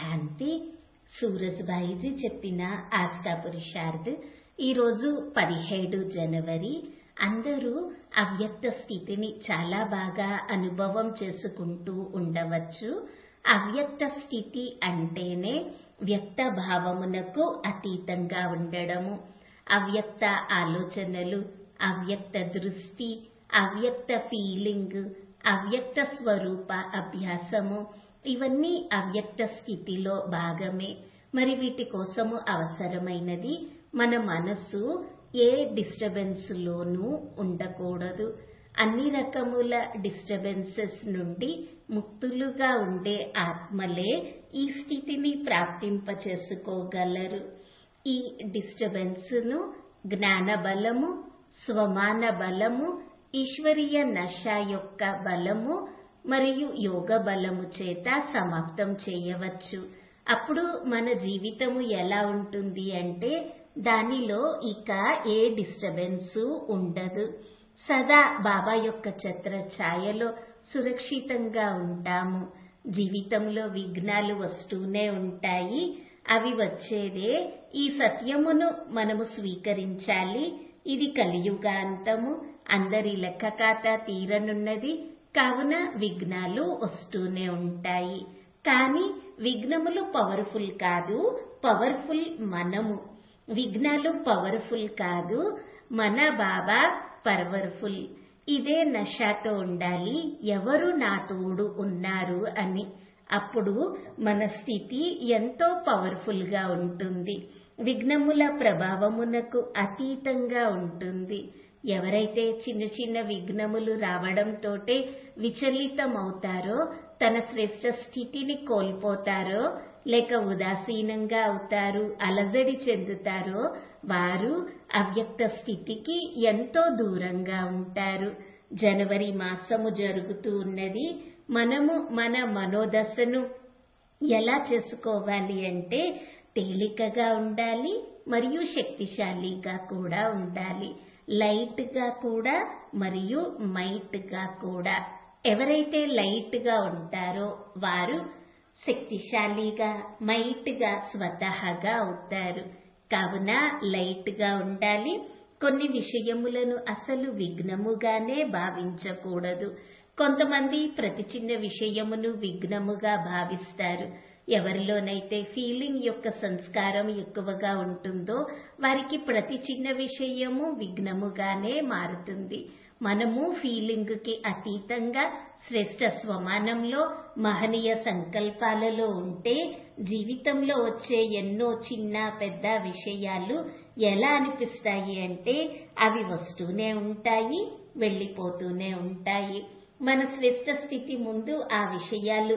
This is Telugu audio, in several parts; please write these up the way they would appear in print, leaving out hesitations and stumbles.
శాంతి సూరజ్భాయిజీ చెప్పిన ఆస్కా పురుషార్థ్. ఈరోజు 17 జనవరి. అందరూ అవ్యక్త స్థితిని చాలా బాగా అనుభవం చేసుకుంటూ ఉండవచ్చు. అవ్యక్త స్థితి అంటేనే వ్యక్త భావమునకు అతీతంగా ఉండడము. అవ్యక్త ఆలోచనలు, అవ్యక్త దృష్టి, అవ్యక్త ఫీలింగ్, అవ్యక్త స్వరూప అభ్యాసము, ఇవన్నీ అవ్యక్త స్థితిలో భాగమే. మరి వీటి కోసము అవసరమైనది మన మనస్సు ఏ డిస్టర్బెన్స్ లోనూ ఉండకూడదు. అన్ని రకముల డిస్టర్బెన్సెస్ నుండి ముక్తులుగా ఉండే ఆత్మలే ఈ స్థితిని ప్రాప్తింప చేసుకోగలరు. ఈ డిస్టర్బెన్స్ ను జ్ఞాన బలము, స్వమాన బలము, ఈశ్వరీయ నశ యొక్క బలము మరియు యోగ బలము చేత సమాప్తం చేయవచ్చు. అప్పుడు మన జీవితము ఎలా ఉంటుంది అంటే దానిలో ఇక ఏ డిస్టర్బెన్స్ ఉండదు. సదా బాబా యొక్క ఛత్ర ఛాయలో సురక్షితంగా ఉంటాము. జీవితంలో విఘ్నాలు వస్తూనే ఉంటాయి. అవి వచ్చేదే ఈ సత్యమును మనము స్వీకరించాలి. ఇది కలియుగాంతము, అందరి లెక్క ఖాతా తీరనున్నది. కావున విఘ్నాలు వస్తూనే ఉంటాయి. కానీ విఘ్నములు పవర్ఫుల్ కాదు, పవర్ఫుల్ మనము. విఘ్నాలు పవర్ఫుల్ కాదు, మన బాబా పవర్ఫుల్. ఇదే నషాతో ఉండాలి, ఎవరు నా తోడు ఉన్నారు అని. అప్పుడు మన స్థితి ఎంతో పవర్ఫుల్ గా ఉంటుంది. విఘ్నముల ప్రభావమునకు అతీతంగా ఉంటుంది. ఎవరైతే చిన్న చిన్న విఘ్నములు రావడంతోటే విచలితమవుతారో, తన శ్రేష్ట స్థితిని కోల్పోతారో, లేక ఉదాసీనంగా అవుతారు, అలజడి చెందుతారో, వారు అవ్యక్త స్థితికి ఎంతో దూరంగా ఉంటారు. జనవరి మాసము జరుగుతూ ఉన్నది. మనము మన మనోదశను ఎలా చేసుకోవాలి అంటే తేలికగా ఉండాలి మరియు శక్తిశాలిగా కూడా ఉండాలి. లైట్ గా కూడా మరియు మైట్ గా కూడా. ఎవరైతే లైట్ గా ఉంటారో వారు శక్తిశాలిగా, మైట్ గా స్వతహాగా అవుతారు. కావున లైట్ గా ఉండాలి. కొన్ని విషయములను అసలు విఘ్నముగానే భావించకూడదు. కొంతమంది ప్రతి చిన్న విషయమును విఘ్నముగా భావిస్తారు. ఎవరిలోనైతే ఫీలింగ్ యొక్క సంస్కారం ఎక్కువగా ఉంటుందో వారికి ప్రతి చిన్న విషయము విఘ్నముగానే మారుతుంది. మనము ఫీలింగ్ కి అతీతంగా శ్రేష్ట స్వమానంలో, మహనీయ సంకల్పాలలో ఉంటే జీవితంలో వచ్చే ఎన్నో చిన్న పెద్ద విషయాలు ఎలా అనిపిస్తాయి అంటే అవి వస్తూనే ఉంటాయి, వెళ్ళిపోతూనే ఉంటాయి. మన శ్రేష్ట స్థితి ముందు ఆ విషయాలు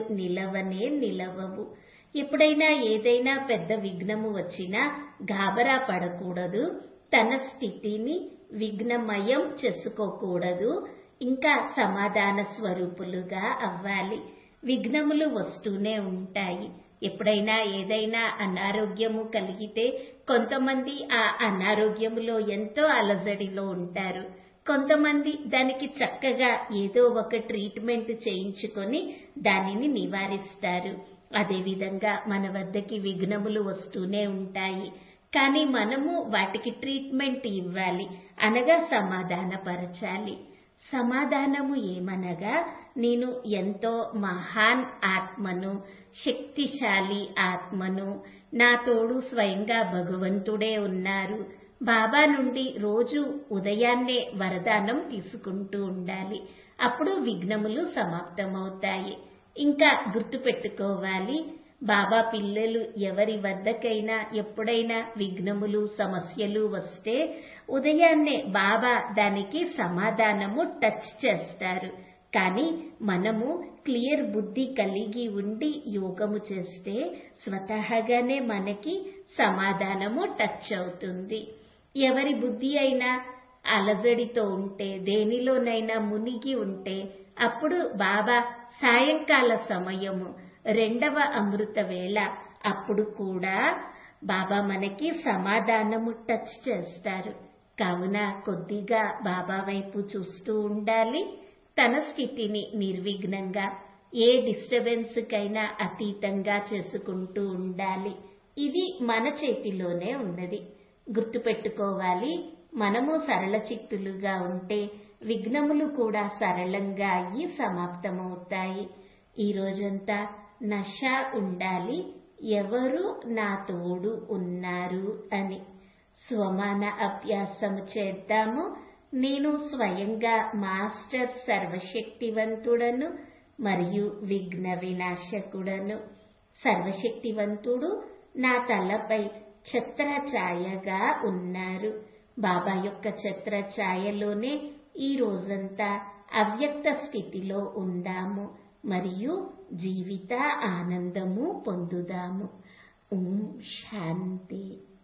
నిలవవు. ఎప్పుడైనా ఏదైనా పెద్ద విఘ్నము వచ్చినా గాబరా పడకూడదు. తన స్థితిని విఘ్నమయం చేసుకోకూడదు. ఇంకా సమాధాన స్వరూపులుగా అవ్వాలి. విఘ్నములు వస్తూనే ఉంటాయి. ఎప్పుడైనా ఏదైనా అనారోగ్యము కలిగితే కొంతమంది ఆ అనారోగ్యములో ఎంతో అలజడిలో ఉంటారు. కొంతమంది దానికి చక్కగా ఏదో ఒక ట్రీట్మెంట్ చేయించుకొని దానిని నివారిస్తారు. అదేవిధంగా మన వద్దకి విఘ్నములు వస్తూనే ఉంటాయి. కానీ మనము వాటికి ట్రీట్మెంట్ ఇవ్వాలి, అనగా సమాధానపరచాలి. సమాధానము ఏమనగా నేను ఎంతో మహాన్ ఆత్మను, శక్తిశాలి ఆత్మను, నా తోడు స్వయంగా భగవంతుడే ఉన్నారు. బాబా నుండి రోజు ఉదయాన్నే వరదానం తీసుకుంటూ ఉండాలి. అప్పుడు విఘ్నములు సమాప్తమవుతాయి. ఇంకా గుర్తుపెట్టుకోవాలి, బాబా పిల్లలు ఎవరి వద్దకైనా ఎప్పుడైనా విఘ్నములు, సమస్యలు వస్తే ఉదయాన్నే బాబా దానికి సమాధానము టచ్ చేస్తారు. కానీ మనము క్లియర్ బుద్ధి కలిగి ఉండి యోగము చేస్తే స్వతహాగానే మనకి సమాధానము టచ్ అవుతుంది. ఎవరి బుద్ధి అయినా అలజడితో ఉంటే, దేనిలోనైనా మునిగి ఉంటే అప్పుడు బాబా సాయంకాల సమయము 2వ అమృత వేళ అప్పుడు కూడా బాబా మనకి సమాధానము టచ్ చేస్తారు. కావున కొద్దిగా బాబా వైపు చూస్తూ ఉండాలి. తన స్థితిని నిర్విఘ్నంగా ఏ డిస్టర్బెన్స్ కైనా అతీతంగా చేసుకుంటూ ఉండాలి. ఇది మన చేతిలోనే ఉన్నది. గుర్తుపెట్టుకోవాలి, మనము సరళ చిత్తులుగా ఉంటే విఘ్నములు కూడా సరళంగా అయ్యి సమాప్తమవుతాయి. ఈ రోజంతా నష ఉండాలి, ఎవరు నా తోడు ఉన్నారు అని. స్వమాన అభ్యాసము చేద్దాము. నేను స్వయంగా మాస్టర్ సర్వశక్తివంతుడను మరియు విఘ్న వినాశకుడను. సర్వశక్తివంతుడు నా తలపై ఛత్రఛాయగా ఉన్నారు. బాబా యొక్క ఛత్రఛాయలోనే ఈ రోజంతా అవ్యక్త స్థితిలో ఉందాము మరియు జీవిత ఆనందము పొందుదాము. ఓం శాంతి.